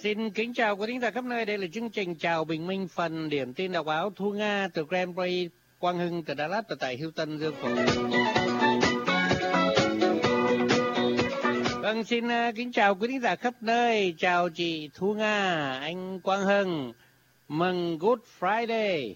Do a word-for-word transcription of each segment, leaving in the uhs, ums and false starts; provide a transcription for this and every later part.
Xin kính chào quý thính giả khắp nơi. Đây là chương trình Chào Bình Minh, phần điểm tin đọc báo Thu Nga từ Grand Prix, Quang Hưng từ Đà Lạt và tại Hilton Dương Phú. Vâng, xin uh, kính chào quý thính giả khắp nơi. Chào chị Thu Nga, anh Quang Hưng. Mừng Good Friday.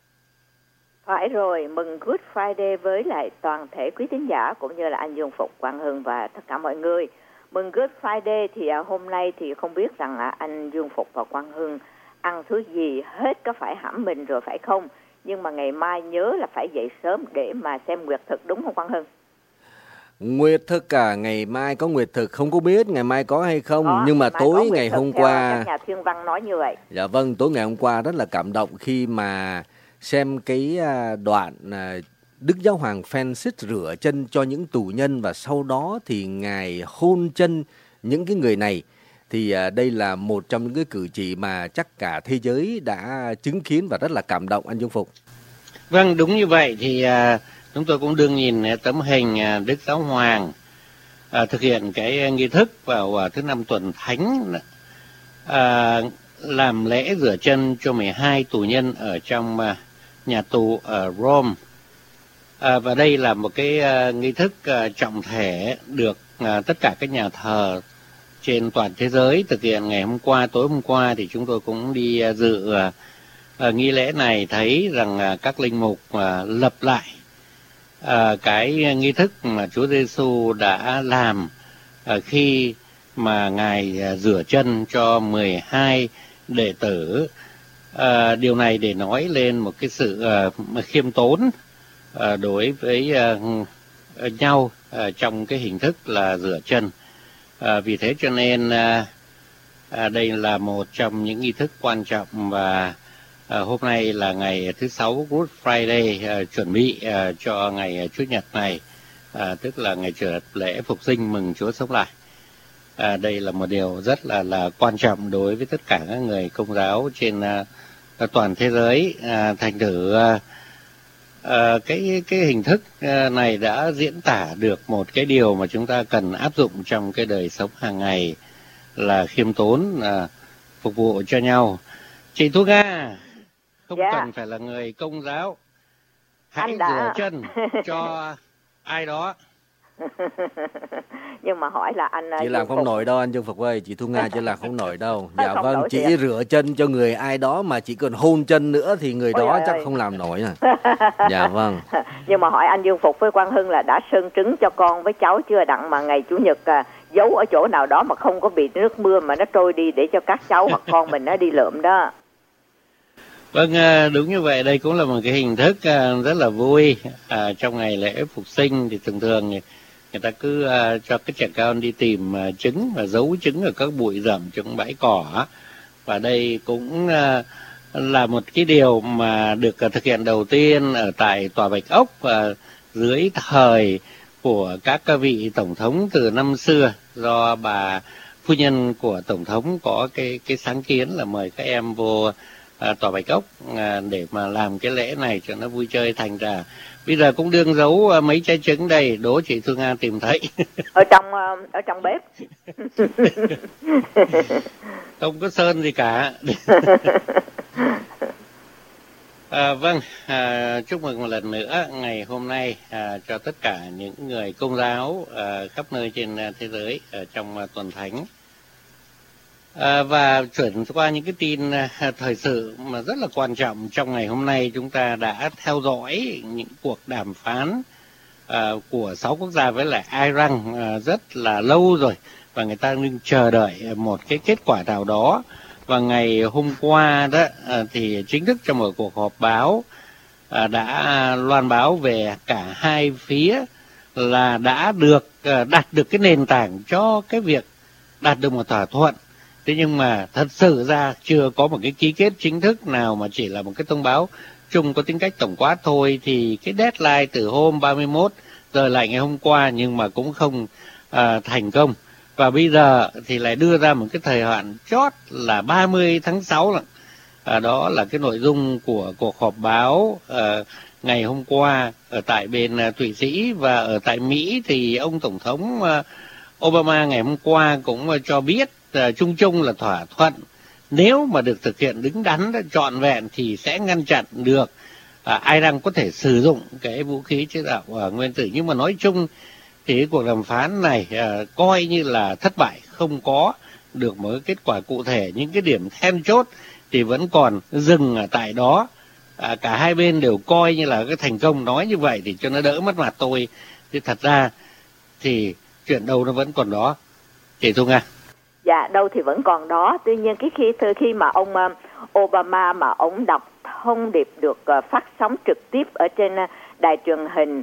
Phải rồi, mừng Good Friday với lại toàn thể quý thính giả cũng như là anh Dương Phục, Quang Hưng và tất cả mọi người. Mừng Good Friday thì uh, hôm nay thì không biết rằng uh, anh Dương Phục và Quang Hưng ăn thứ gì hết có phải hãm mình rồi phải không? Nhưng mà ngày mai nhớ là phải dậy sớm để mà xem nguyệt thực, đúng không Quang Hưng? Nguyệt thực cả, ngày mai có nguyệt thực không có biết ngày mai có hay không, có, nhưng mà tối ngày hôm qua các nhà thiên văn nói như vậy. Dạ vâng, tối ngày hôm qua rất là cảm động khi mà xem cái đoạn Đức Giáo Hoàng Francis rửa chân cho những tù nhân và sau đó thì ngài hôn chân những cái người này. Thì đây là một trong những cái cử chỉ mà chắc cả thế giới đã chứng kiến và rất là cảm động, anh Dương Phục. Vâng, đúng như vậy. Thì uh, chúng tôi cũng đương nhìn tấm hình uh, Đức Giáo Hoàng uh, thực hiện cái nghi thức vào uh, thứ năm tuần thánh, uh, làm lễ rửa chân cho mười hai tù nhân ở trong uh, nhà tù ở Rome. Uh, và đây là một cái uh, nghi thức uh, trọng thể được uh, tất cả các nhà thờ trên toàn thế giới thực hiện ngày hôm qua. Tối hôm qua thì chúng tôi cũng đi uh, dự uh, uh, nghi lễ này, thấy rằng uh, các linh mục uh, lập lại uh, cái nghi thức mà Chúa Giêsu đã làm uh, khi mà ngài uh, rửa chân cho mười hai đệ tử. Uh, điều này để nói lên một cái sự uh, khiêm tốn uh, đối với uh, nhau uh, trong cái hình thức là rửa chân. À, vì thế cho nên à, à, đây là một trong những nghi thức quan trọng, và à, hôm nay là ngày thứ sáu Good Friday, à, chuẩn bị à, cho ngày Chủ nhật này, à, tức là ngày chủ nhật lễ phục sinh mừng Chúa sống lại. À, đây là một điều rất là là quan trọng đối với tất cả các người Công giáo trên à, toàn thế giới. À, thành thử à, À, cái cái hình thức à, này đã diễn tả được một cái điều mà chúng ta cần áp dụng trong cái đời sống hàng ngày, là khiêm tốn, à, phục vụ cho nhau. Chị Thu Nga không dạ. cần phải là người Công giáo, hãy đã... rửa chân cho ai đó. Nhưng mà hỏi là anh chị làm không Phục... nổi đâu anh Dương Phục ơi, chị Thu Nga chị làm không nổi đâu. Dạ không vâng, chị à? rửa chân cho người ai đó mà chị còn hôn chân nữa thì người Ôi đó chắc ơi. không làm nổi à. Dạ vâng. Nhưng mà hỏi anh Dương Phục với Quang Hưng là đã sơn trứng cho con với cháu chưa, đặng mà ngày Chủ nhật à, giấu ở chỗ nào đó mà không có bị nước mưa mà nó trôi đi để cho các cháu hoặc con mình nó đi lượm đó. Vâng, đúng như vậy. Đây cũng là một cái hình thức rất là vui. À, trong ngày lễ phục sinh thì thường thường người ta cứ uh, cho các trẻ con đi tìm uh, trứng và giấu trứng ở các bụi rậm trong bãi cỏ. Và đây cũng uh, là một cái điều mà được uh, thực hiện đầu tiên ở tại Tòa Bạch Ốc uh, dưới thời của các vị tổng thống từ năm xưa, do bà phu nhân của tổng thống có cái cái sáng kiến là mời các em vô uh, Tòa Bạch Ốc uh, để mà làm cái lễ này cho nó vui chơi. Thành ra bây giờ cũng đương giấu mấy trái trứng đây, đố chị Thu Nga tìm thấy. Ở trong ở trong bếp. Không có sơn gì cả. À, vâng, à, chúc mừng một lần nữa ngày hôm nay à, cho tất cả những người Công giáo à, khắp nơi trên thế giới ở trong à, tuần thánh. À, và chuyển qua những cái tin à, thời sự mà rất là quan trọng trong ngày hôm nay. Chúng ta đã theo dõi những cuộc đàm phán à, của sáu quốc gia với lại Iran à, rất là lâu rồi, và người ta đang chờ đợi một cái kết quả nào đó. Và ngày hôm qua đó à, thì chính thức trong một cuộc họp báo à, đã loan báo về cả hai phía là đã được à, đặt được cái nền tảng cho cái việc đạt được một thỏa thuận. Thế nhưng mà thật sự ra chưa có một cái ký kết chính thức nào, mà chỉ là một cái thông báo chung có tính cách tổng quát thôi. Thì cái deadline từ hôm ba mươi mốt giờ lại ngày hôm qua nhưng mà cũng không à, thành công. Và bây giờ thì lại đưa ra một cái thời hạn chót là ba mươi tháng sáu lận. À, đó là cái nội dung của cuộc họp báo à, ngày hôm qua ở tại bên à, Thụy Sĩ. Và ở tại Mỹ thì ông Tổng thống à, Obama ngày hôm qua cũng à, cho biết uh, chung chung là thỏa thuận nếu mà được thực hiện đứng đắn trọn vẹn thì sẽ ngăn chặn được uh, Iran có thể sử dụng cái vũ khí chế tạo uh, nguyên tử. Nhưng mà nói chung thì cuộc đàm phán này uh, coi như là thất bại, không có được một cái kết quả cụ thể. Những cái điểm then chốt thì vẫn còn dừng ở tại đó. À, cả hai bên đều coi như là cái thành công, nói như vậy thì cho nó đỡ mất mặt tôi. Thì thật ra thì chuyện đâu nó vẫn còn đó. Chị Thu Nga. Dạ, đâu thì vẫn còn đó. Tuy nhiên cái khi khi mà ông uh, Obama mà ông đọc thông điệp được uh, phát sóng trực tiếp ở trên uh, đài truyền hình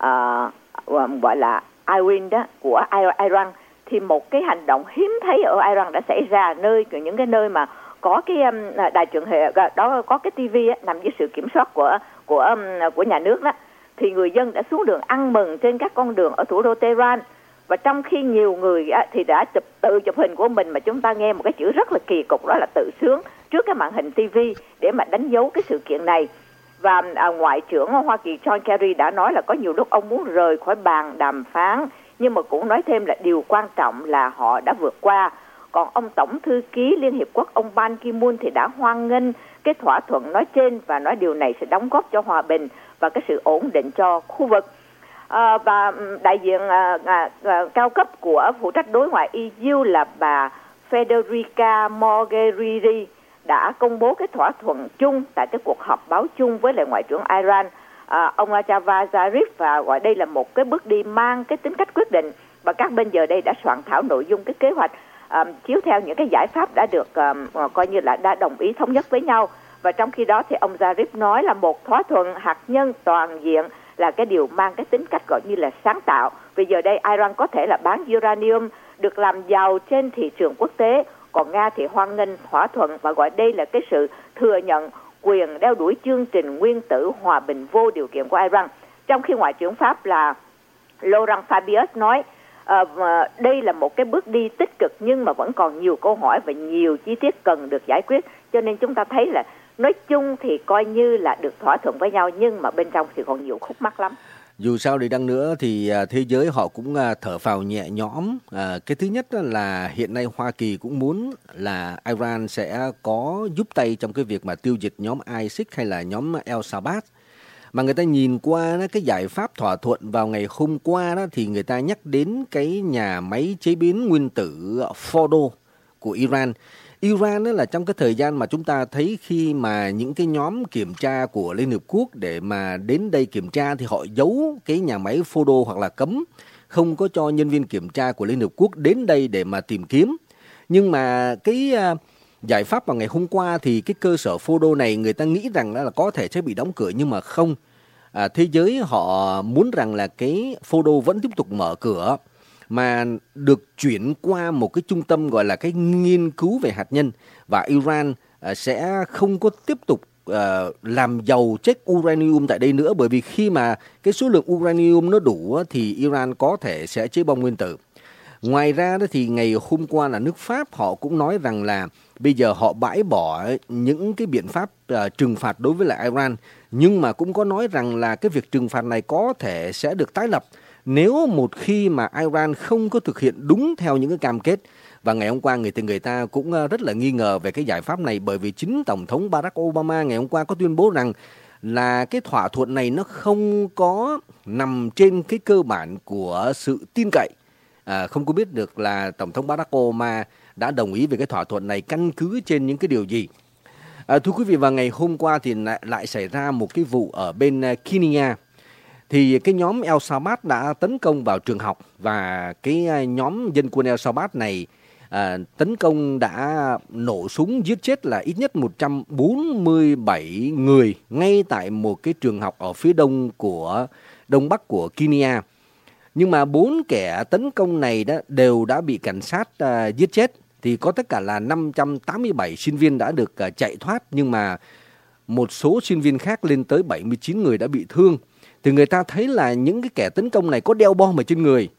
uh, gọi là Iran đó của Iran, thì một cái hành động hiếm thấy ở Iran đã xảy ra, nơi những cái nơi mà có cái um, đài truyền hình đó, có cái tivi á, nằm dưới sự kiểm soát của của um, của nhà nước đó, thì người dân đã xuống đường ăn mừng trên các con đường ở thủ đô Tehran. Và trong khi nhiều người á, thì đã chụp tự chụp hình của mình, mà chúng ta nghe một cái chữ rất là kỳ cục, đó là tự sướng trước cái màn hình tivi để mà đánh dấu cái sự kiện này. Và à, Ngoại trưởng Hoa Kỳ John Kerry đã nói là có nhiều lúc ông muốn rời khỏi bàn đàm phán, nhưng mà cũng nói thêm là điều quan trọng là họ đã vượt qua. Còn ông Tổng thư ký Liên Hiệp Quốc, ông Ban Ki-moon thì đã hoan nghênh cái thỏa thuận nói trên và nói điều này sẽ đóng góp cho hòa bình và cái sự ổn định cho khu vực. À, và đại diện à, à, à, cao cấp của phụ trách đối ngoại e u là bà Federica Mogherini đã công bố cái thỏa thuận chung tại cái cuộc họp báo chung với lại Ngoại trưởng Iran, à, ông Javad Zarif, và gọi đây là một cái bước đi mang cái tính cách quyết định. Và các bên giờ đây đã soạn thảo nội dung cái kế hoạch à, chiếu theo những cái giải pháp đã được à, coi như là đã đồng ý thống nhất với nhau. Và trong khi đó thì ông Zarif nói là một thỏa thuận hạt nhân toàn diện là cái điều mang cái tính cách gọi như là sáng tạo. Vì giờ đây Iran có thể là bán uranium được làm giàu trên thị trường quốc tế, còn Nga thì hoan nghênh thỏa thuận và gọi đây là cái sự thừa nhận quyền đeo đuổi chương trình nguyên tử hòa bình vô điều kiện của Iran. Trong khi Ngoại trưởng Pháp là Laurent Fabius nói uh, đây là một cái bước đi tích cực, nhưng mà vẫn còn nhiều câu hỏi và nhiều chi tiết cần được giải quyết. Cho nên chúng ta thấy là nói chung thì coi như là được thỏa thuận với nhau, nhưng mà bên trong thì còn nhiều khúc mắc lắm. Dù sao đi chăng nữa thì thế giới họ cũng thở phào nhẹ nhõm. À, cái thứ nhất là hiện nay Hoa Kỳ cũng muốn là Iran sẽ có giúp tay trong cái việc mà tiêu diệt nhóm ISIS hay là nhóm El-Sabah. Mà người ta nhìn qua cái giải pháp thỏa thuận vào ngày hôm qua đó, thì người ta nhắc đến cái nhà máy chế biến nguyên tử Fordo của Iran. Iran đó là trong cái thời gian mà chúng ta thấy khi mà những cái nhóm kiểm tra của Liên Hợp Quốc để mà đến đây kiểm tra thì họ giấu cái nhà máy Fordo hoặc là cấm, không có cho nhân viên kiểm tra của Liên Hợp Quốc đến đây để mà tìm kiếm. Nhưng mà cái uh, giải pháp vào ngày hôm qua thì cái cơ sở Fordo này người ta nghĩ rằng là có thể sẽ bị đóng cửa, nhưng mà không. À, thế giới họ muốn rằng là cái Fordo vẫn tiếp tục mở cửa, mà được chuyển qua một cái trung tâm gọi là cái nghiên cứu về hạt nhân, và Iran uh, sẽ không có tiếp tục uh, làm giàu chất uranium tại đây nữa, bởi vì khi mà cái số lượng uranium nó đủ uh, thì Iran có thể sẽ chế bom nguyên tử. Ngoài ra đó thì ngày hôm qua là nước Pháp họ cũng nói rằng là bây giờ họ bãi bỏ những cái biện pháp uh, trừng phạt đối với lại Iran, nhưng mà cũng có nói rằng là cái việc trừng phạt này có thể sẽ được tái lập nếu một khi mà Iran không có thực hiện đúng theo những cái cam kết. Và ngày hôm qua người ta, người ta cũng rất là nghi ngờ về cái giải pháp này, bởi vì chính Tổng thống Barack Obama ngày hôm qua có tuyên bố rằng là cái thỏa thuận này nó không có nằm trên cái cơ bản của sự tin cậy. À, không có biết được là Tổng thống Barack Obama đã đồng ý về cái thỏa thuận này căn cứ trên những cái điều gì. À, thưa quý vị, vào ngày hôm qua thì lại, lại xảy ra một cái vụ ở bên Kenya. Thì cái nhóm El-Sabah đã tấn công vào trường học, và cái nhóm dân quân El-Sabah này à, tấn công đã nổ súng giết chết là ít nhất một trăm bốn mươi bảy người ngay tại một cái trường học ở phía đông của đông bắc của Kenya. Nhưng mà bốn kẻ tấn công này đó đều đã bị cảnh sát à, giết chết. Thì có tất cả là năm trăm tám mươi bảy sinh viên đã được à, chạy thoát, nhưng mà một số sinh viên khác lên tới bảy mươi chín người đã bị thương. Thì người ta thấy là những cái kẻ tấn công này có đeo bom ở trên người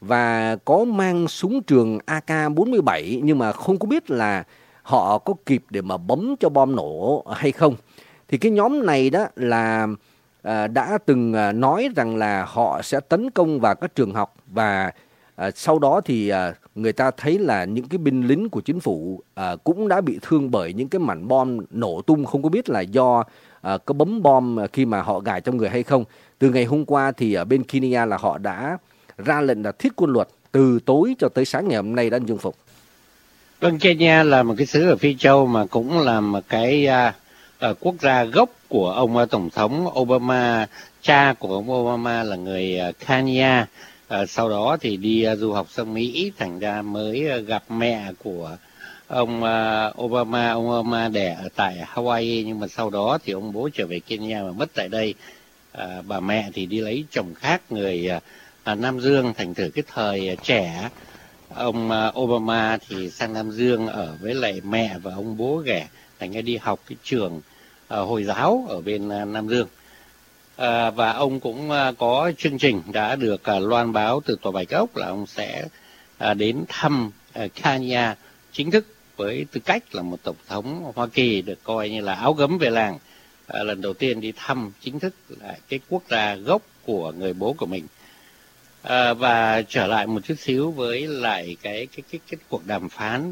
và có mang súng trường A K bốn mươi bảy, nhưng mà không có biết là họ có kịp để mà bấm cho bom nổ hay không. Thì cái nhóm này đó là à, đã từng nói rằng là họ sẽ tấn công vào các trường học và À, sau đó thì à, người ta thấy là những cái binh lính của chính phủ à, cũng đã bị thương bởi những cái mảnh bom nổ tung, không có biết là do à, có bấm bom khi mà họ gài trong người hay không. Từ ngày hôm qua thì ở bên Kenya là họ đã ra lệnh là thiết quân luật từ tối cho tới sáng ngày hôm nay đã Dương Phục. Vâng, Kenya là một cái xứ ở Phi Châu mà cũng là một cái uh, uh, quốc gia gốc của ông uh, Tổng thống Obama. Cha của ông Obama là người uh, Kenya. Uh, sau đó thì đi uh, du học sang Mỹ, thành ra mới uh, gặp mẹ của ông uh, Obama. Ông Obama đẻ ở tại Hawaii, nhưng mà sau đó thì ông bố trở về Kenya và mất tại đây. Uh, bà mẹ thì đi lấy chồng khác, người uh, Nam Dương. Thành thử cái thời uh, trẻ ông uh, Obama thì sang Nam Dương ở với lại mẹ và ông bố ghẻ, thành ra đi học cái trường uh, Hồi giáo ở bên uh, Nam Dương. À, và ông cũng à, có chương trình đã được à, loan báo từ Tòa Bạch Ốc là ông sẽ à, đến thăm à, Kenya chính thức với tư cách là một tổng thống Hoa Kỳ, được coi như là áo gấm về làng, à, lần đầu tiên đi thăm chính thức lại cái quốc gia gốc của người bố của mình. À, và trở lại một chút xíu với lại cái cái cái cái cuộc đàm phán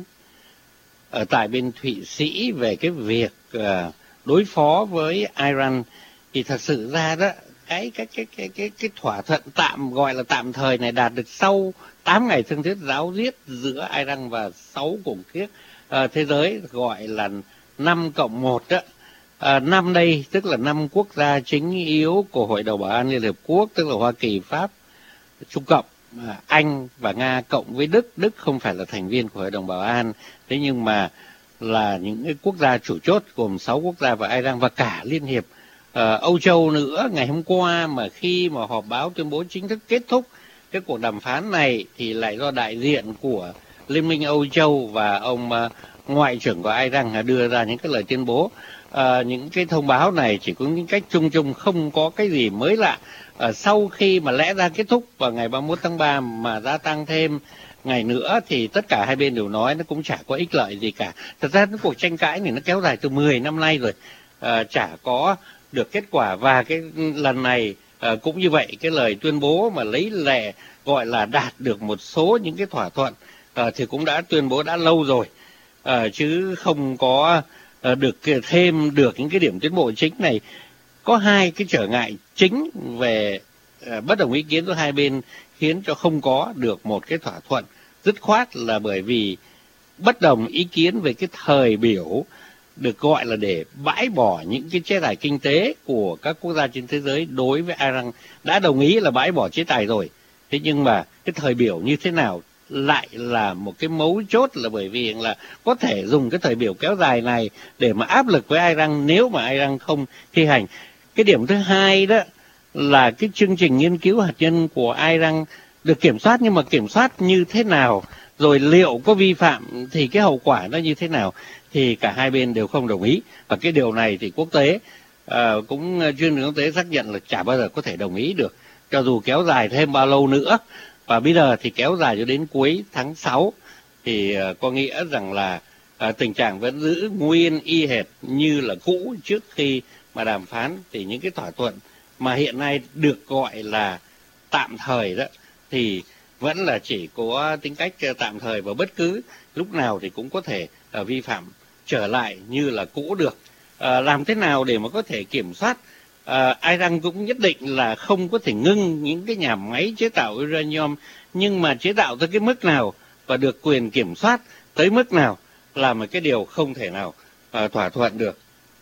ở tại bên Thụy Sĩ về cái việc à, đối phó với Iran. Thì thật sự ra đó, cái cái cái cái cái cái thỏa thuận tạm gọi là tạm thời này đạt được sau tám ngày thương thuyết ráo riết giữa Iran và sáu cường quốc uh, thế giới, gọi là năm cộng một đó. Uh, năm đây tức là năm quốc gia chính yếu của Hội đồng Bảo an Liên Hợp Quốc, tức là Hoa Kỳ, Pháp, Trung Cộng, uh, Anh và Nga cộng với Đức. Đức không phải là thành viên của Hội đồng Bảo an, thế nhưng mà là những cái quốc gia chủ chốt gồm sáu quốc gia và Iran và cả Liên hiệp Uh, Âu Châu nữa. Ngày hôm qua mà khi mà họp báo tuyên bố chính thức kết thúc cái cuộc đàm phán này thì lại do đại diện của Liên minh Âu Châu và ông uh, Ngoại trưởng của Iran đưa ra những cái lời tuyên bố. Uh, những cái thông báo này chỉ có những cách chung chung, không có cái gì mới lạ. Uh, sau khi mà lẽ ra kết thúc vào ngày ba mươi mốt tháng ba mà gia tăng thêm ngày nữa thì tất cả hai bên đều nói nó cũng chả có ích lợi gì cả. Thật ra cái cuộc tranh cãi này nó kéo dài từ mười năm nay rồi, uh, chả có được kết quả. Và cái lần này uh, cũng như vậy, cái lời tuyên bố mà lấy lệ gọi là đạt được một số những cái thỏa thuận uh, thì cũng đã tuyên bố đã lâu rồi, uh, chứ không có uh, được thêm được những cái điểm tiến bộ chính này. Có hai cái trở ngại chính về uh, bất đồng ý kiến giữa hai bên khiến cho không có được một cái thỏa thuận dứt khoát, là bởi vì bất đồng ý kiến về cái thời biểu được gọi là để bãi bỏ những cái chế tài kinh tế của các quốc gia trên thế giới đối với Iran. Đã đồng ý là bãi bỏ chế tài rồi, thế nhưng mà cái thời biểu như thế nào lại là một cái mấu chốt, là bởi vì là có thể dùng cái thời biểu kéo dài này để mà áp lực với Iran nếu mà Iran không thi hành. Cái điểm thứ hai đó là cái chương trình nghiên cứu hạt nhân của Iran được kiểm soát, nhưng mà kiểm soát như thế nào, rồi liệu có vi phạm thì cái hậu quả nó như thế nào, thì cả hai bên đều không đồng ý. Và cái điều này thì quốc tế uh, cũng chuyên gia quốc tế xác nhận là chả bao giờ có thể đồng ý được, cho dù kéo dài thêm bao lâu nữa. Và bây giờ thì kéo dài cho đến cuối tháng sáu thì uh, có nghĩa rằng là uh, tình trạng vẫn giữ nguyên y hệt như là cũ trước khi mà đàm phán. Thì những cái thỏa thuận mà hiện nay được gọi là tạm thời đó thì vẫn là chỉ có tính cách tạm thời, và bất cứ lúc nào thì cũng có thể uh, vi phạm trở lại như là cũ được. À, làm thế nào để mà có thể kiểm soát? À, Iran cũng nhất định là không có thể ngưng những cái nhà máy chế tạo uranium, nhưng mà chế tạo tới cái mức nào và được quyền kiểm soát tới mức nào là một cái điều không thể nào à, thỏa thuận được.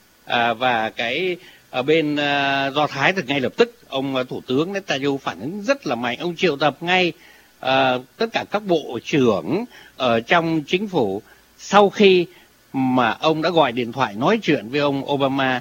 À, và cái ở bên à, Do Thái thì ngay lập tức ông à, Thủ tướng Netanyahu phản ứng rất là mạnh. Ông triệu tập ngay à, tất cả các bộ trưởng ở trong chính phủ sau khi mà ông đã gọi điện thoại nói chuyện với ông Obama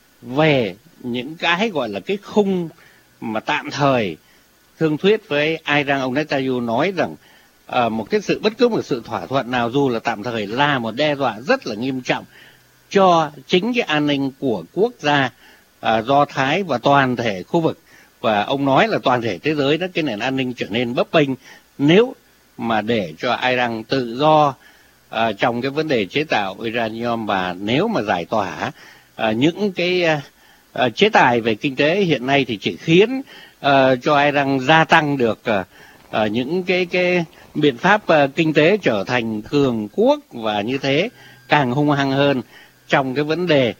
về những cái gọi là cái khung mà tạm thời thương thuyết với Iran. Ông Netanyahu nói rằng uh, một cái sự bất cứ một sự thỏa thuận nào dù là tạm thời là một đe dọa rất là nghiêm trọng cho chính cái an ninh của quốc gia uh, Do Thái và toàn thể khu vực. Và ông nói là toàn thể thế giới đó, cái nền an ninh trở nên bấp bênh nếu mà để cho Iran tự do uh, trong cái vấn đề chế tạo uranium, và nếu mà giải tỏa uh, những cái uh, uh, chế tài về kinh tế hiện nay thì chỉ khiến uh, cho Iran gia tăng được uh, uh, những cái cái biện pháp uh, kinh tế trở thành cường quốc và như thế càng hung hăng hơn trong cái vấn đề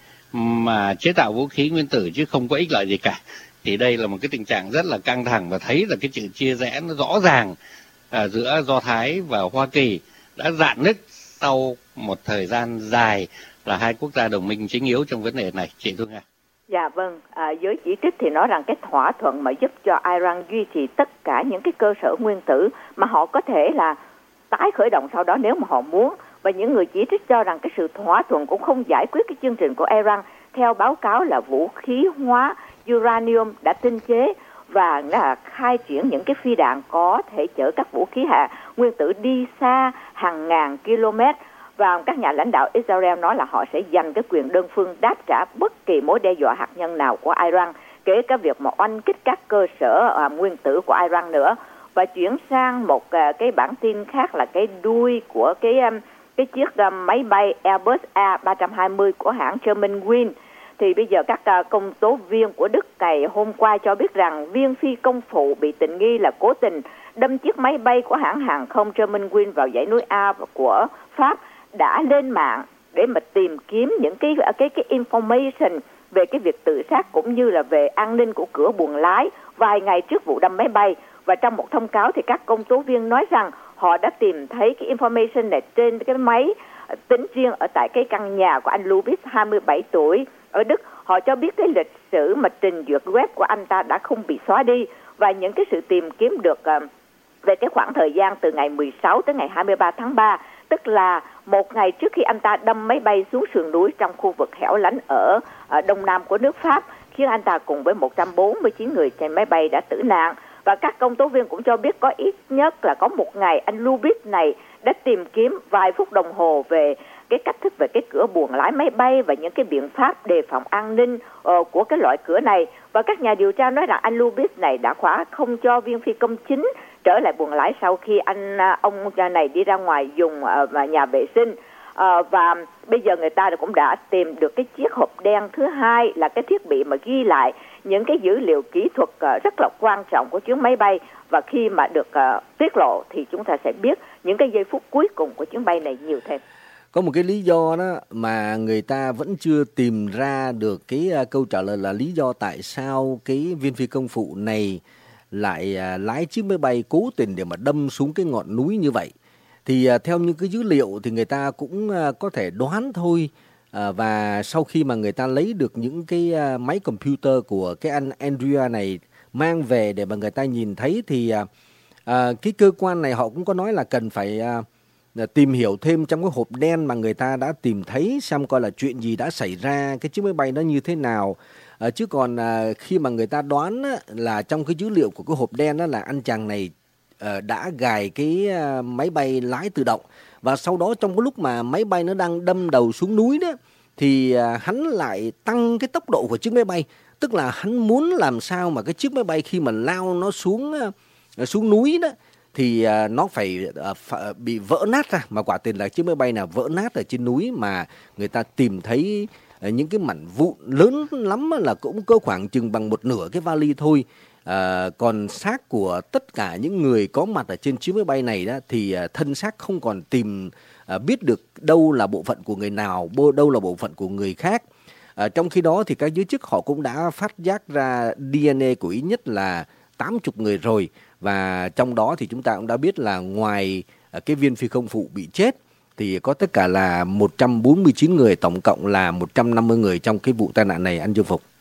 mà chế tạo vũ khí nguyên tử chứ không có ích lợi gì cả. Thì đây là một cái tình trạng rất là căng thẳng và thấy là cái sự chia rẽ nó rõ ràng à, giữa Do Thái và Hoa Kỳ đã rạn nứt sau một thời gian dài là hai quốc gia đồng minh chính yếu trong vấn đề này. Chị Thu Nga. Dạ vâng, à, giới chỉ trích thì nói rằng cái thỏa thuận mà giúp cho Iran duy trì tất cả những cái cơ sở nguyên tử mà họ có thể là tái khởi động sau đó nếu mà họ muốn. Và những người chỉ trích cho rằng cái sự thỏa thuận cũng không giải quyết cái chương trình của Iran. Theo báo cáo là vũ khí hóa uranium đã tinh chế và là khai triển những cái phi đạn có thể chở các vũ khí hạt nguyên tử đi xa hàng ngàn km. Và các nhà lãnh đạo Israel nói là họ sẽ giành cái quyền đơn phương đáp trả bất kỳ mối đe dọa hạt nhân nào của Iran, kể cả việc mà oanh kích các cơ sở à, nguyên tử của Iran nữa. Và chuyển sang một à, cái bản tin khác là cái đuôi của cái um, cái chiếc uh, máy bay Airbus A ba hai không của hãng Germanwings. Thì bây giờ các uh, công tố viên của Đức ngày hôm qua cho biết rằng viên phi công phụ bị tình nghi là cố tình đâm chiếc máy bay của hãng hàng không Germanwings vào dãy núi Alps của Pháp đã lên mạng để mà tìm kiếm những cái cái cái information về cái việc tự sát cũng như là về an ninh của cửa buồng lái vài ngày trước vụ đâm máy bay. Và trong một thông cáo thì các công tố viên nói rằng họ đã tìm thấy cái information này trên cái máy tính riêng ở tại cái căn nhà của anh Lubitz hai mươi bảy tuổi ở Đức. Họ cho biết cái lịch sử mà trình duyệt web của anh ta đã không bị xóa đi và những cái sự tìm kiếm được uh, về cái khoảng thời gian từ ngày mười sáu tới ngày hai mươi ba tháng ba, tức là một ngày trước khi anh ta đâm máy bay xuống sườn núi trong khu vực hẻo lánh ở, ở đông nam của nước Pháp, khiến anh ta cùng với một trăm bốn mươi chín người trên máy bay đã tử nạn. Và các công tố viên cũng cho biết có ít nhất là có một ngày anh Lubitz này đã tìm kiếm vài phút đồng hồ về cái cách thức về cái cửa buồng lái máy bay và những cái biện pháp đề phòng an ninh uh, của cái loại cửa này. Và các nhà điều tra nói rằng anh Lubitz này đã khóa không cho viên phi công chính trở lại buồng lái sau khi anh ông này đi ra ngoài dùng uh, nhà vệ sinh. Uh, và bây giờ người ta cũng đã tìm được cái chiếc hộp đen thứ hai là cái thiết bị mà ghi lại những cái dữ liệu kỹ thuật uh, rất là quan trọng của chuyến máy bay. Và khi mà được uh, tiết lộ thì chúng ta sẽ biết những cái giây phút cuối cùng của chuyến bay này nhiều thêm. Có một cái lý do đó mà người ta vẫn chưa tìm ra được cái uh, câu trả lời là lý do tại sao cái viên phi công phụ này lại uh, lái chiếc máy bay cố tình để mà đâm xuống cái ngọn núi như vậy. Thì uh, theo những cái dữ liệu thì người ta cũng uh, có thể đoán thôi. Uh, và sau khi mà người ta lấy được những cái uh, máy computer của cái anh Andrea này mang về để mà người ta nhìn thấy thì uh, uh, cái cơ quan này họ cũng có nói là cần phải uh, tìm hiểu thêm trong cái hộp đen mà người ta đã tìm thấy xem coi là chuyện gì đã xảy ra, cái chiếc máy bay nó như thế nào. Uh, chứ còn uh, khi mà người ta đoán uh, là trong cái dữ liệu của cái hộp đen đó là anh chàng này uh, đã gài cái uh, máy bay lái tự động, và sau đó trong cái lúc mà máy bay nó đang đâm đầu xuống núi đó thì uh, hắn lại tăng cái tốc độ của chiếc máy bay. Tức là hắn muốn làm sao mà cái chiếc máy bay khi mà lao nó xuống uh, xuống núi đó thì uh, nó phải uh, ph- bị vỡ nát ra. Mà quả tiền là chiếc máy bay nào vỡ nát ở trên núi mà người ta tìm thấy uh, những cái mảnh vụn lớn lắm là cũng có khoảng chừng bằng một nửa cái vali thôi. Uh, còn xác của tất cả những người có mặt ở trên chiếc máy bay này đó thì uh, thân xác không còn tìm uh, biết được đâu là bộ phận của người nào, đâu là bộ phận của người khác. À, trong khi đó thì các giới chức họ cũng đã phát giác ra đê en a của ít nhất là tám mươi người rồi. Và trong đó thì chúng ta cũng đã biết là ngoài à, cái viên phi công phụ bị chết thì có tất cả là một trăm bốn mươi chín người, tổng cộng là một trăm năm mươi người trong cái vụ tai nạn này, anh Dương Phục.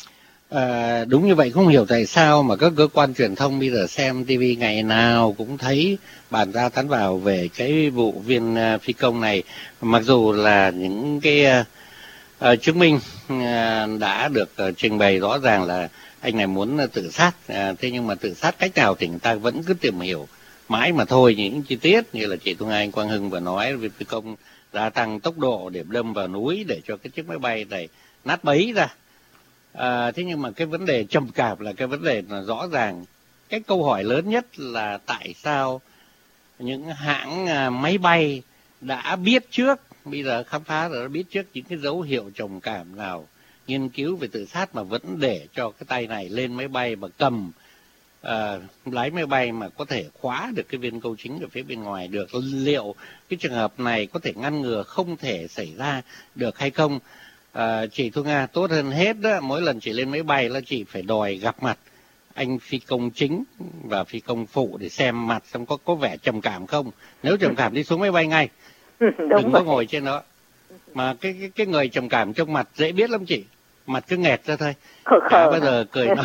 À, đúng như vậy, không hiểu tại sao mà các cơ quan truyền thông bây giờ xem ti vi ngày nào cũng thấy bàn ra tán vào về cái vụ viên uh, phi công này, mặc dù là những cái uh, uh, chứng minh uh, đã được uh, trình bày rõ ràng là anh này muốn uh, tự sát, uh, thế nhưng mà tự sát cách nào thì người ta vẫn cứ tìm hiểu mãi mà thôi. Những chi tiết như là chị Thu Nga, anh Quang Hưng vừa nói, viên phi công đã tăng tốc độ để đâm vào núi để cho cái chiếc máy bay này nát bấy ra. À, thế nhưng mà cái vấn đề trầm cảm là cái vấn đề là rõ ràng. Cái câu hỏi lớn nhất là tại sao những hãng à, máy bay đã biết trước, bây giờ khám phá rồi, đã biết trước những cái dấu hiệu trầm cảm nào, nghiên cứu về tự sát mà vẫn để cho cái tay này lên máy bay và cầm à, lái máy bay mà có thể khóa được cái viên câu chính ở phía bên ngoài được. Liệu cái trường hợp này có thể ngăn ngừa không thể xảy ra được hay không? À, chị Thu Nga, tốt hơn hết đó, mỗi lần chị lên máy bay là chị phải đòi gặp mặt anh phi công chính và phi công phụ để xem mặt xem có có vẻ trầm cảm không. Nếu trầm cảm đi xuống máy bay ngay, đừng có ngồi trên đó. Mà cái cái cái người trầm cảm trong mặt dễ biết lắm chị, mặt cứ nghẹt ra thôi, chả bao giờ cười nói.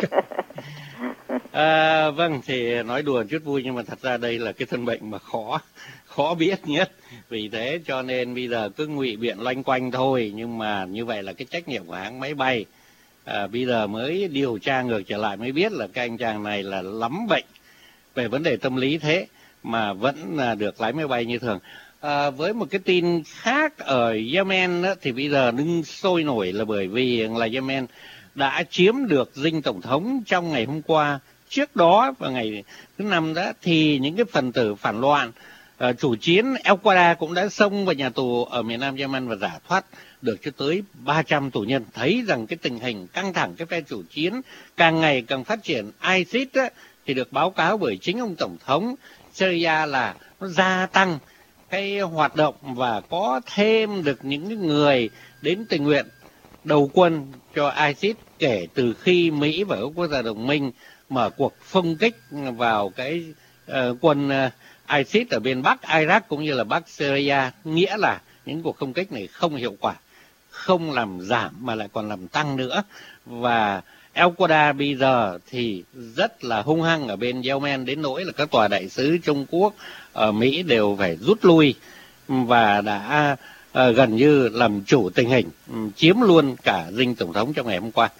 À, vâng, thì nói đùa chút vui nhưng mà thật ra đây là cái thân bệnh mà khó khó biết nhất, vì thế cho nên bây giờ cứ ngụy biện loanh quanh thôi. Nhưng mà như vậy là cái trách nhiệm của hãng máy bay. À, bây giờ mới điều tra ngược trở lại mới biết là cái anh chàng này là lắm bệnh về vấn đề tâm lý thế mà vẫn là được lái máy bay như thường. À, với một cái tin khác ở Yemen đó, thì bây giờ đứng sôi nổi là bởi vì là Yemen đã chiếm được dinh tổng thống trong ngày hôm qua. Trước đó vào ngày thứ năm đó thì những cái phần tử phản loạn uh, chủ chiến Al-Qaeda cũng đã xông vào nhà tù ở miền Nam Yemen và giải thoát được cho tới ba trăm tù nhân. Thấy rằng cái tình hình căng thẳng, cái phe chủ chiến càng ngày càng phát triển. ISIS á, thì được báo cáo bởi chính ông tổng thống Syria là nó gia tăng cái hoạt động và có thêm được những người đến tình nguyện đầu quân cho ISIS kể từ khi Mỹ và các quốc gia đồng minh mở cuộc không kích vào cái uh, quân uh, ISIS ở bên Bắc Iraq cũng như là Bắc Syria. Nghĩa là những cuộc không kích này không hiệu quả, không làm giảm mà lại còn làm tăng nữa. Và Al-Qaeda bây giờ thì rất là hung hăng ở bên Yemen, đến nỗi là các tòa đại sứ Trung Quốc ở Mỹ đều phải rút lui và đã uh, gần như làm chủ tình hình, um, chiếm luôn cả dinh tổng thống trong ngày hôm qua.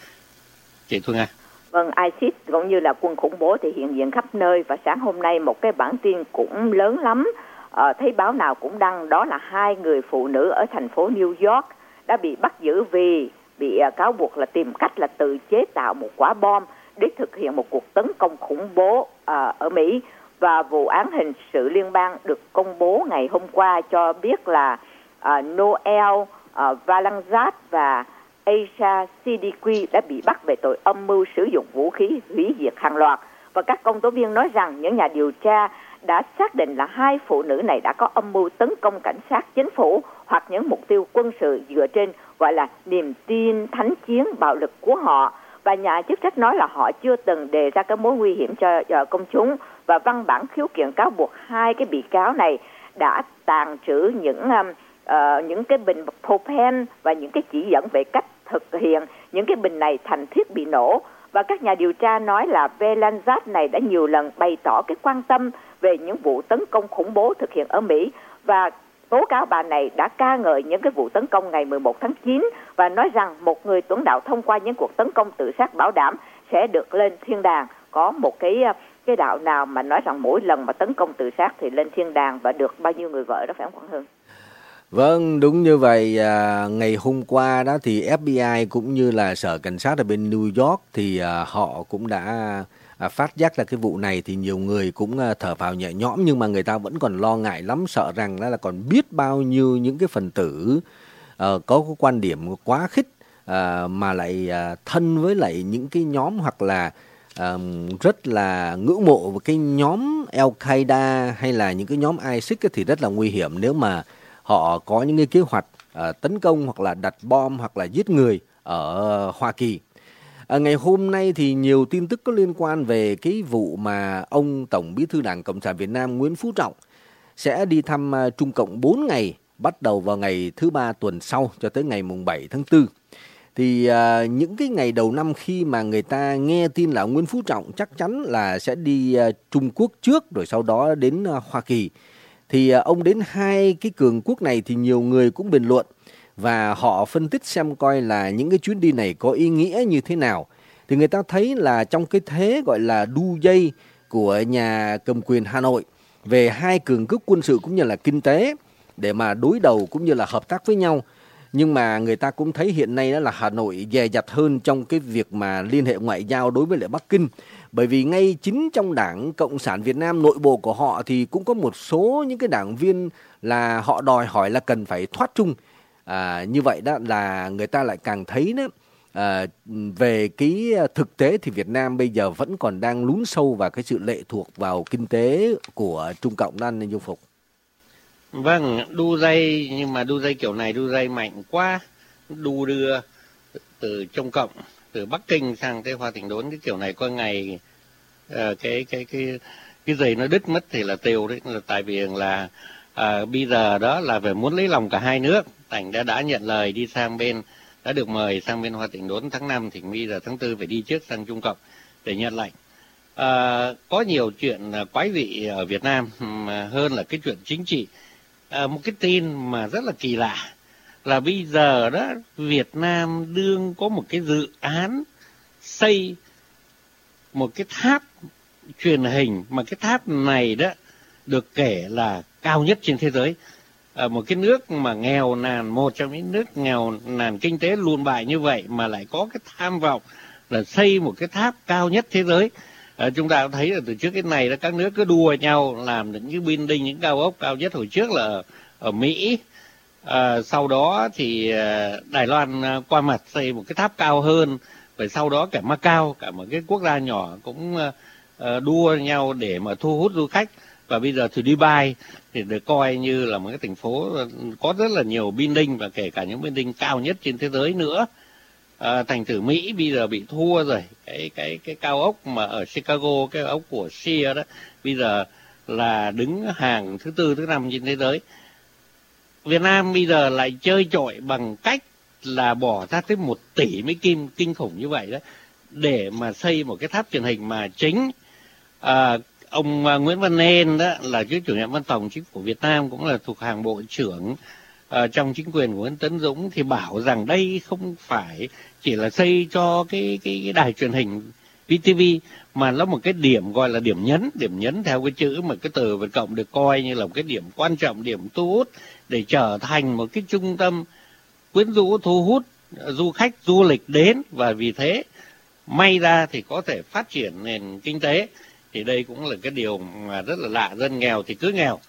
Chị Thu Nga. Vâng, ISIS cũng như là quân khủng bố thì hiện diện khắp nơi, và sáng hôm nay một cái bản tin cũng lớn lắm, ờ, thấy báo nào cũng đăng, đó là hai người phụ nữ ở thành phố New York đã bị bắt giữ vì bị uh, cáo buộc là tìm cách là tự chế tạo một quả bom để thực hiện một cuộc tấn công khủng bố uh, ở Mỹ. Và vụ án hình sự liên bang được công bố ngày hôm qua cho biết là uh, Noel uh, Valanzat và Aisha Siddiqui đã bị bắt về tội âm mưu sử dụng vũ khí hủy diệt hàng loạt. Và các công tố viên nói rằng những nhà điều tra đã xác định là hai phụ nữ này đã có âm mưu tấn công cảnh sát chính phủ hoặc những mục tiêu quân sự dựa trên gọi là niềm tin thánh chiến bạo lực của họ. Và nhà chức trách nói là họ chưa từng đề ra các mối nguy hiểm cho, cho công chúng, và văn bản khiếu kiện cáo buộc hai cái bị cáo này đã tàng trữ những um, uh, những cái bình propane và những cái chỉ dẫn về cách thực hiện những cái bình này thành thiết bị nổ. Và các nhà điều tra nói là Valanzat này đã nhiều lần bày tỏ cái quan tâm về những vụ tấn công khủng bố thực hiện ở Mỹ, và tố cáo bà này đã ca ngợi những cái vụ tấn công ngày mười một tháng chín và nói rằng một người tuấn đạo thông qua những cuộc tấn công tự sát bảo đảm sẽ được lên thiên đàng. Có một cái cái đạo nào mà nói rằng mỗi lần mà tấn công tự sát thì lên thiên đàng và được bao nhiêu người vợ đó, phải không Quang Hưng? Vâng, đúng như vậy. À, ngày hôm qua đó thì ép bê i cũng như là Sở Cảnh sát ở bên New York thì à, họ cũng đã à, phát giác ra cái vụ này, thì nhiều người cũng à, thở phào nhẹ nhõm, nhưng mà người ta vẫn còn lo ngại lắm, sợ rằng là còn biết bao nhiêu những cái phần tử à, có cái quan điểm quá khích à, mà lại à, thân với lại những cái nhóm hoặc là à, rất là ngưỡng mộ với cái nhóm Al-Qaeda hay là những cái nhóm ISIS thì rất là nguy hiểm nếu mà họ có những cái kế hoạch uh, tấn công hoặc là đặt bom hoặc là giết người ở uh, Hoa Kỳ. Uh, ngày hôm nay thì nhiều tin tức có liên quan về cái vụ mà ông Tổng Bí thư Đảng Cộng sản Việt Nam Nguyễn Phú Trọng sẽ đi thăm uh, Trung Cộng bốn ngày, bắt đầu vào ngày thứ ba tuần sau cho tới ngày mùng bảy tháng tư. Thì uh, những cái ngày đầu năm khi mà người ta nghe tin là Nguyễn Phú Trọng chắc chắn là sẽ đi uh, Trung Quốc trước rồi sau đó đến uh, Hoa Kỳ, thì ông đến hai cái cường quốc này thì nhiều người cũng bình luận và họ phân tích xem coi là những cái chuyến đi này có ý nghĩa như thế nào. Thì người ta thấy là trong cái thế gọi là đu dây của nhà cầm quyền Hà Nội về hai cường quốc quân sự cũng như là kinh tế để mà đối đầu cũng như là hợp tác với nhau. Nhưng mà người ta cũng thấy hiện nay đó là Hà Nội dè dặt hơn trong cái việc mà liên hệ ngoại giao đối với lại Bắc Kinh. Bởi vì ngay chính trong Đảng Cộng sản Việt Nam, nội bộ của họ thì cũng có một số những cái đảng viên là họ đòi hỏi là cần phải thoát Trung. À, như vậy đó là người ta lại càng thấy đó À, về cái thực tế thì Việt Nam bây giờ vẫn còn đang lún sâu vào cái sự lệ thuộc vào kinh tế của Trung Cộng đó anh Dung Phục. Vâng, đu dây, nhưng mà đu dây kiểu này đu dây mạnh quá, đu đưa từ Trung Cộng, từ Bắc Kinh sang tới Hoa Thịnh Đốn, cái kiểu này có ngày uh, cái cái cái cái dây nó đứt mất thì là tiêu đấy, là tại vì là uh, bây giờ đó là phải muốn lấy lòng cả hai nước, Thành đã đã nhận lời đi sang bên, đã được mời sang bên Hoa Thịnh Đốn tháng năm, thì bây giờ tháng tư phải đi trước sang Trung Cộng để nhận lệnh. À, có nhiều chuyện quái vị ở Việt Nam hơn là cái chuyện chính trị. À, một cái tin mà rất là kỳ lạ là bây giờ đó Việt Nam đương có một cái dự án xây một cái tháp truyền hình, mà cái tháp này đó được kể là cao nhất trên thế giới. À, một cái nước mà nghèo nàn, một trong những nước nghèo nàn kinh tế lùn bại như vậy mà lại có cái tham vọng là xây một cái tháp cao nhất thế giới. À, chúng ta cũng thấy là từ trước cái này là các nước cứ đua nhau làm những cái building, những cao ốc cao nhất. Hồi trước là ở, ở Mỹ, à, sau đó thì Đài Loan qua mặt xây một cái tháp cao hơn, và sau đó cả Macau, cả một cái quốc gia nhỏ cũng uh, đua nhau để mà thu hút du khách. Và bây giờ thì Dubai thì được coi như là một cái thành phố có rất là nhiều building, và kể cả những building cao nhất trên thế giới nữa. À, thành thử Mỹ bây giờ bị thua rồi. Cái cái cái cao ốc mà ở Chicago, cái ốc của Sears đó, bây giờ là đứng hàng thứ tư, thứ năm trên thế giới. Việt Nam bây giờ lại chơi chọi bằng cách là bỏ ra tới một tỷ Mỹ Kim kinh khủng như vậy đó, để mà xây một cái tháp truyền hình mà chính à, ông Nguyễn Văn Nên đó là cái chủ nhiệm văn phòng chính phủ Việt Nam, cũng là thuộc hàng bộ trưởng à, trong chính quyền của Nguyễn Tấn Dũng, thì bảo rằng đây không phải chỉ là xây cho cái cái, cái đài truyền hình vê tê vê, mà nó một cái điểm gọi là điểm nhấn, điểm nhấn theo cái chữ mà cái từ Việt Cộng được coi như là một cái điểm quan trọng, điểm thu hút để trở thành một cái trung tâm quyến rũ, thu hút du khách du lịch đến, và vì thế may ra thì có thể phát triển nền kinh tế. Thì đây cũng là cái điều mà rất là lạ, dân nghèo thì cứ nghèo,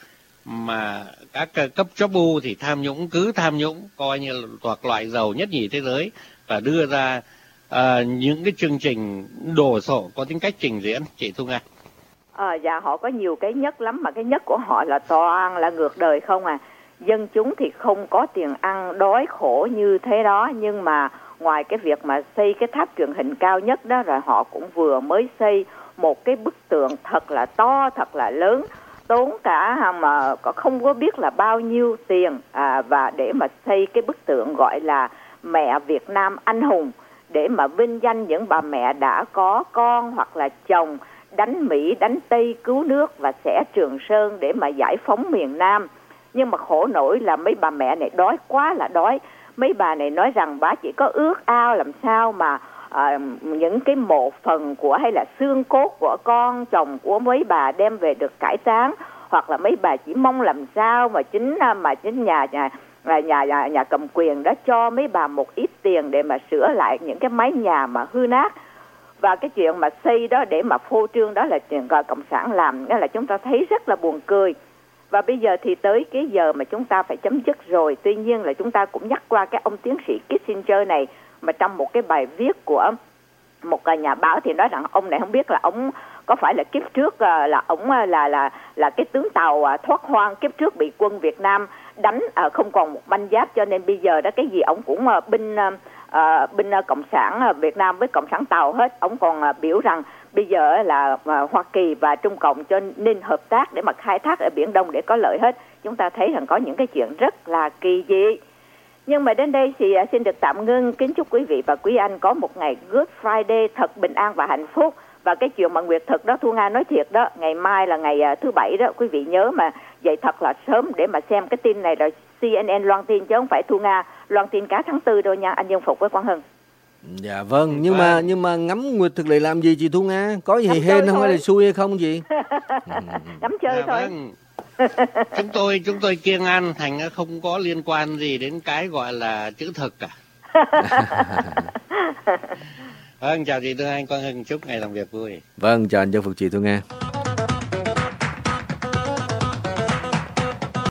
mà các cấp chóp bu thì tham nhũng cứ tham nhũng, coi như là thuộc loại giàu nhất nhì thế giới, và đưa ra à, những cái chương trình đồ sộ có tính cách trình diễn. Chị Thu Nga. À, dạ họ có nhiều cái nhất lắm, mà cái nhất của họ là toàn là ngược đời không à. Dân chúng thì không có tiền ăn, đói khổ như thế đó, nhưng mà ngoài cái việc mà xây cái tháp truyền hình cao nhất đó, rồi họ cũng vừa mới xây một cái bức tượng thật là to, thật là lớn, tốn cả mà không có biết là bao nhiêu tiền, à, và để mà xây cái bức tượng gọi là mẹ Việt Nam anh hùng, để mà vinh danh những bà mẹ đã có con hoặc là chồng đánh Mỹ, đánh Tây cứu nước và xẻ Trường Sơn để mà giải phóng miền Nam. Nhưng mà khổ nổi là mấy bà mẹ này đói quá là đói. Mấy bà này nói rằng bà chỉ có ước ao làm sao mà à, những cái mộ phần của hay là xương cốt của con chồng của mấy bà đem về được cải táng, hoặc là mấy bà chỉ mong làm sao mà chính mà chính nhà nhà nhà nhà, nhà cầm quyền đó cho mấy bà một ít tiền để mà sửa lại những cái mái nhà mà hư nát. Và cái chuyện mà xây đó để mà phô trương đó là chuyện cộng sản làm, đó là chúng ta thấy rất là buồn cười. Và bây giờ thì tới cái giờ mà chúng ta phải chấm dứt rồi. Tuy nhiên là chúng ta cũng nhắc qua cái ông tiến sĩ Kissinger này, mà trong một cái bài viết của một nhà báo thì nói rằng ông này không biết là ông có phải là kiếp trước là ông là là là cái tướng tàu thoát hoang, kiếp trước bị quân Việt Nam đánh không còn một manh giáp, cho nên bây giờ đó cái gì ông cũng binh uh, binh cộng sản Việt Nam với cộng sản Tàu hết. Ông còn biểu rằng bây giờ là Hoa Kỳ và Trung Cộng cho nên hợp tác để mà khai thác ở Biển Đông để có lợi hết. Chúng ta thấy rằng có những cái chuyện rất là kỳ dị. Nhưng mà đến đây thì xin được tạm ngưng. Kính chúc quý vị và quý anh có một ngày Good Friday thật bình an và hạnh phúc. Và cái chuyện mà Nguyệt thực đó, Thu Nga nói thiệt đó, ngày mai là ngày thứ Bảy đó, quý vị nhớ mà dậy thật là sớm để mà xem cái tin này, rồi xê en en loan tin chứ không phải Thu Nga loan tin cả tháng tư đâu nha, anh Dân Phục với Quang Hưng. Dạ vâng, nhưng mà nhưng mà ngắm Nguyệt thực để làm gì chị Thu Nga? Có gì hên không hay là xui hay không gì? Ngắm chơi dạ, thôi. Vâng. chúng tôi chúng tôi kiêng ăn, thành không có liên quan gì đến cái gọi là chữ thực cả. Vâng, chào chị Tư Anh, Quang Hưng, chúc ngày làm việc vui. Vâng, chào anh Dân Phục, chị Thu Nga.